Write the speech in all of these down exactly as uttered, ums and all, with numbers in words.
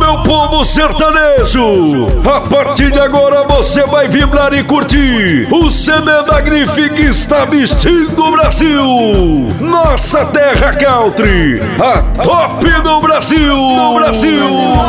meu povo sertanejo, a partir de agora você vai vibrar e curtir. O C D Magnifique está vestindo o Brasil. Nossa terra country, a top do Brasil. Do Brasil.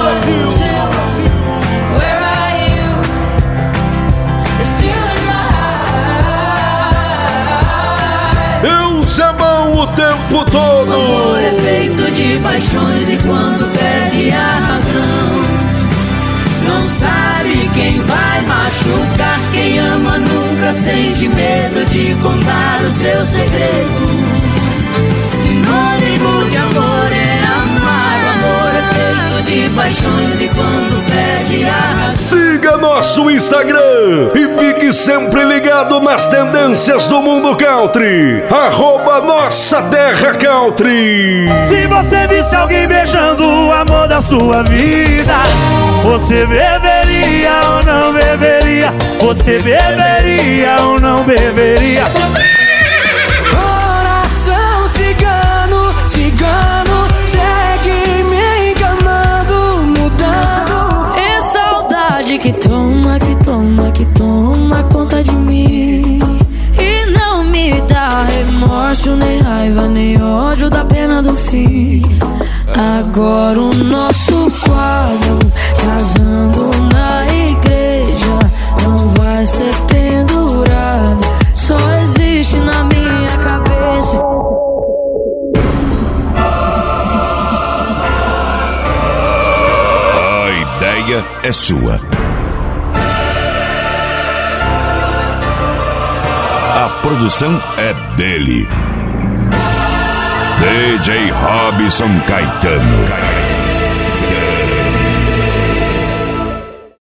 Eu já bom o tempo todo. O amor é feito de paixões e quando perde a razão, não sabe quem vai machucar. Quem ama nunca sente medo de contar o seu segredo. Sinônimo de amor é amar. O amor é feito de paixões e quando perde a razão. Siga nosso Instagram e fique sempre ligado nas tendências do mundo country. Arroba Nossa Terra Country. Se você visse alguém beijando o amor da sua vida, você beberia ou não beberia? Você beberia ou não beberia? Coração cigano, cigano, segue me enganando, mudando. É saudade que toma, que toma, que toma conta de mim. E não me dá remorso, nem raiva, nem ódio da pena do fim. Agora o nosso quadro, casando na igreja, não vai ser pendurado, só existe na minha cabeça. A ideia é sua. A produção é dele, D J Robson Caetano.